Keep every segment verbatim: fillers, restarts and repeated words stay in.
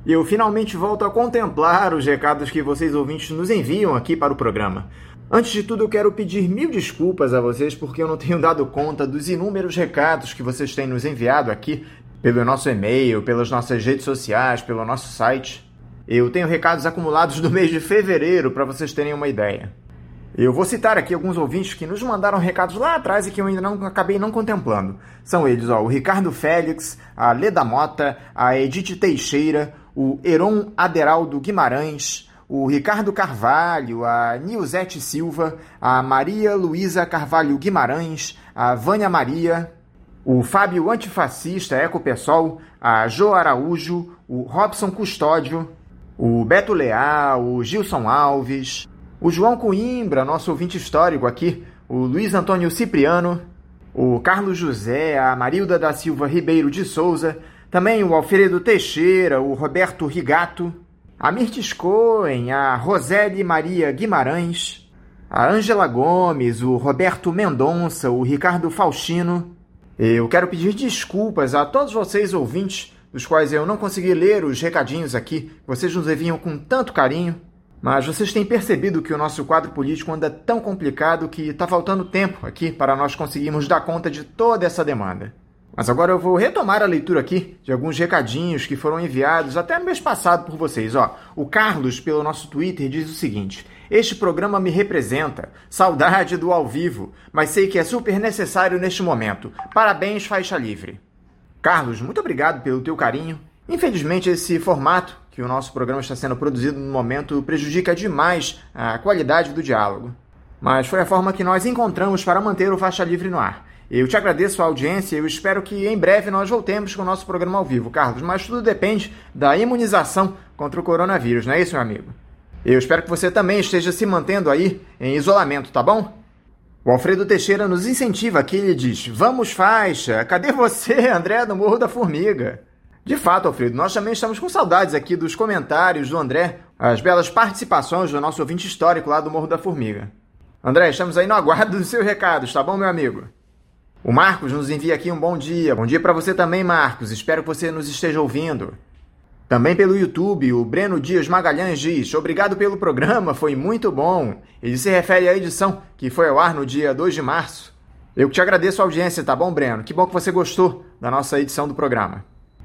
E eu finalmente volto a contemplar os recados que vocês ouvintes nos enviam aqui para o programa. Antes de tudo, eu quero pedir mil desculpas a vocês porque eu não tenho dado conta dos inúmeros recados que vocês têm nos enviado aqui pelo nosso e-mail, pelas nossas redes sociais, pelo nosso site. Eu tenho recados acumulados do mês de fevereiro para vocês terem uma ideia. Eu vou citar aqui alguns ouvintes que nos mandaram recados lá atrás e que eu ainda não acabei não contemplando. São eles, ó, o Ricardo Félix, a Leda Mota, a Edith Teixeira, o Heron Aderaldo Guimarães, o Ricardo Carvalho, a Nilzete Silva, a Maria Luísa Carvalho Guimarães, a Vânia Maria, o Fábio Antifascista Ecopessoal, a Jo Araújo, o Robson Custódio, o Beto Leal, o Gilson Alves, o João Coimbra, nosso ouvinte histórico aqui, o Luiz Antônio Cipriano, o Carlos José, a Marilda da Silva Ribeiro de Souza, também o Alfredo Teixeira, o Roberto Rigato, a Mirtes Cohen, a Roseli Maria Guimarães, a Ângela Gomes, o Roberto Mendonça, o Ricardo Faustino. Eu quero pedir desculpas a todos vocês ouvintes, dos quais eu não consegui ler os recadinhos aqui, vocês nos enviam com tanto carinho, mas vocês têm percebido que o nosso quadro político anda tão complicado que está faltando tempo aqui para nós conseguirmos dar conta de toda essa demanda. Mas agora eu vou retomar a leitura aqui de alguns recadinhos que foram enviados até no mês passado por vocês. Ó, o Carlos, pelo nosso Twitter, diz o seguinte: este programa me representa, saudade do ao vivo, mas sei que é super necessário neste momento. Parabéns, Faixa Livre. Carlos, muito obrigado pelo teu carinho. Infelizmente, esse formato que o nosso programa está sendo produzido no momento prejudica demais a qualidade do diálogo. Mas foi a forma que nós encontramos para manter o Faixa Livre no ar. Eu te agradeço a audiência e eu espero que em breve nós voltemos com o nosso programa ao vivo, Carlos, mas tudo depende da imunização contra o coronavírus, não é isso, meu amigo? Eu espero que você também esteja se mantendo aí em isolamento, tá bom? O Alfredo Teixeira nos incentiva aqui, ele diz: vamos, Faixa, cadê você, André do Morro da Formiga? De fato, Alfredo, nós também estamos com saudades aqui dos comentários do André, as belas participações do nosso ouvinte histórico lá do Morro da Formiga. André, estamos aí no aguardo dos seus recados, tá bom, meu amigo? O Marcos nos envia aqui um bom dia. Bom dia para você também, Marcos. Espero que você nos esteja ouvindo. Também pelo YouTube, o Breno Dias Magalhães diz: obrigado pelo programa, foi muito bom. Ele se refere à edição que foi ao ar no dia dois de março. Eu que te agradeço a audiência, tá bom, Breno? Que bom que você gostou da nossa edição do programa.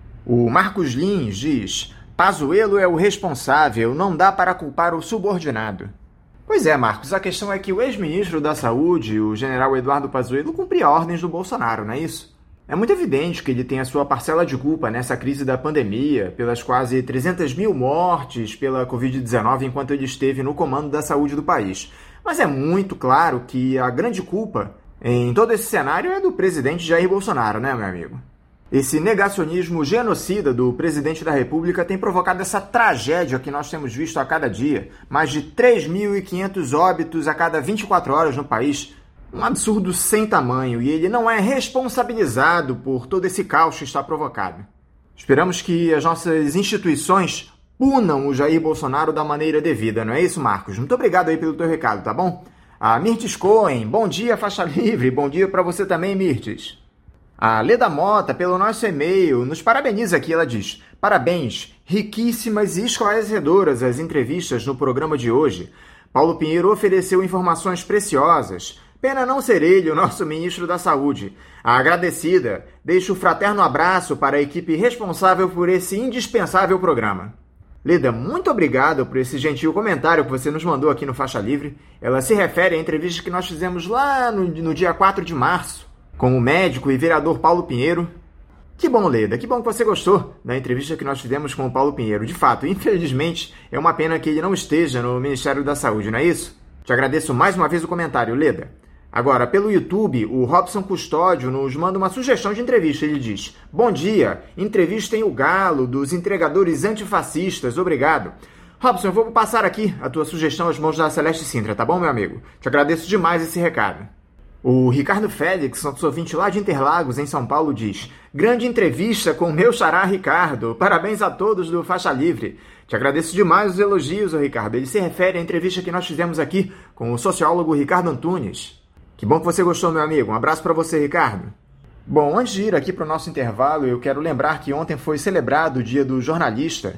O Marcos Lins diz: Pazuello é o responsável, não dá para culpar o subordinado. Pois é, Marcos, a questão é que o ex-ministro da Saúde, o general Eduardo Pazuello, cumpria ordens do Bolsonaro, não é isso? É muito evidente que ele tem a sua parcela de culpa nessa crise da pandemia, pelas quase trezentas mil mortes pela covid dezenove enquanto ele esteve no comando da saúde do país. Mas é muito claro que a grande culpa em todo esse cenário é do presidente Jair Bolsonaro, né, meu amigo? Esse negacionismo genocida do presidente da República tem provocado essa tragédia que nós temos visto a cada dia. Mais de três mil e quinhentos óbitos a cada vinte e quatro horas no país. Um absurdo sem tamanho, e ele não é responsabilizado por todo esse caos que está provocado. Esperamos que as nossas instituições punam o Jair Bolsonaro da maneira devida, não é isso, Marcos? Muito obrigado aí pelo teu recado, tá bom? A Mirtes Cohen, bom dia, Faixa Livre. Bom dia para você também, Mirtes. A Leda Mota, pelo nosso e-mail, nos parabeniza aqui. Ela diz: parabéns, riquíssimas e esclarecedoras as entrevistas no programa de hoje. Paulo Pinheiro ofereceu informações preciosas. Pena não ser ele o nosso ministro da Saúde. A agradecida deixa o fraterno abraço para a equipe responsável por esse indispensável programa. Leda, muito obrigado por esse gentil comentário que você nos mandou aqui no Faixa Livre. Ela se refere à entrevista que nós fizemos lá no, no dia quatro de março, com o médico e vereador Paulo Pinheiro. Que bom, Leda, que bom que você gostou da entrevista que nós fizemos com o Paulo Pinheiro. De fato, infelizmente, é uma pena que ele não esteja no Ministério da Saúde, não é isso? Te agradeço mais uma vez o comentário, Leda. Agora, pelo YouTube, o Robson Custódio nos manda uma sugestão de entrevista. Ele diz: bom dia, entrevistem o Galo dos entregadores antifascistas, obrigado. Robson, eu vou passar aqui a tua sugestão às mãos da Celeste Sintra, tá bom, meu amigo? Te agradeço demais esse recado. O Ricardo Félix, nosso ouvinte lá de Interlagos, em São Paulo, diz: grande entrevista com o meu xará Ricardo. Parabéns a todos do Faixa Livre. Te agradeço demais os elogios, Ricardo. Ele se refere à entrevista que nós fizemos aqui com o sociólogo Ricardo Antunes. Que bom que você gostou, meu amigo. Um abraço para você, Ricardo. Bom, antes de ir aqui para o nosso intervalo, eu quero lembrar que ontem foi celebrado o Dia do Jornalista.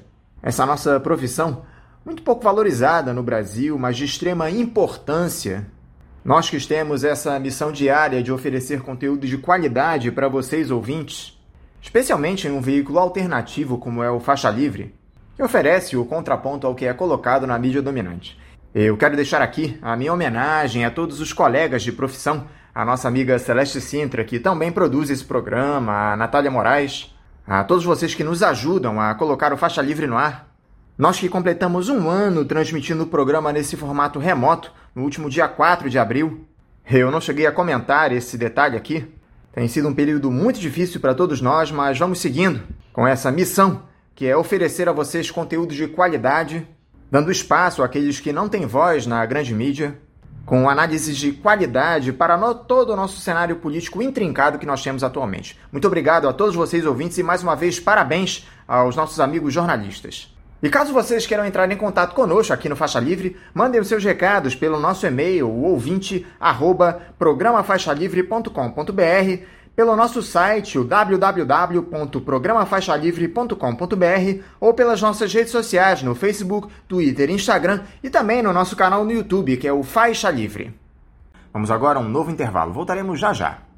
Essa nossa profissão, muito pouco valorizada no Brasil, mas de extrema importância. Nós que temos essa missão diária de oferecer conteúdo de qualidade para vocês ouvintes, especialmente em um veículo alternativo como é o Faixa Livre, que oferece o contraponto ao que é colocado na mídia dominante. Eu quero deixar aqui a minha homenagem a todos os colegas de profissão, a nossa amiga Celeste Sintra, que também produz esse programa, a Natália Moraes, a todos vocês que nos ajudam a colocar o Faixa Livre no ar. Nós que completamos um ano transmitindo o programa nesse formato remoto, no último dia quatro de abril. Eu não cheguei a comentar esse detalhe aqui. Tem sido um período muito difícil para todos nós, mas vamos seguindo com essa missão, que é oferecer a vocês conteúdo de qualidade, dando espaço àqueles que não têm voz na grande mídia, com análises de qualidade para no, todo o nosso cenário político intrincado que nós temos atualmente. Muito obrigado a todos vocês ouvintes e mais uma vez parabéns aos nossos amigos jornalistas. E caso vocês queiram entrar em contato conosco aqui no Faixa Livre, mandem os seus recados pelo nosso e-mail, o ouvinte arroba programa faixa livre ponto com ponto b r, pelo nosso site, o w w w ponto programa faixa livre ponto com ponto b r, ou pelas nossas redes sociais no Facebook, Twitter, Instagram e também no nosso canal no YouTube, que é o Faixa Livre. Vamos agora a um novo intervalo. Voltaremos já já.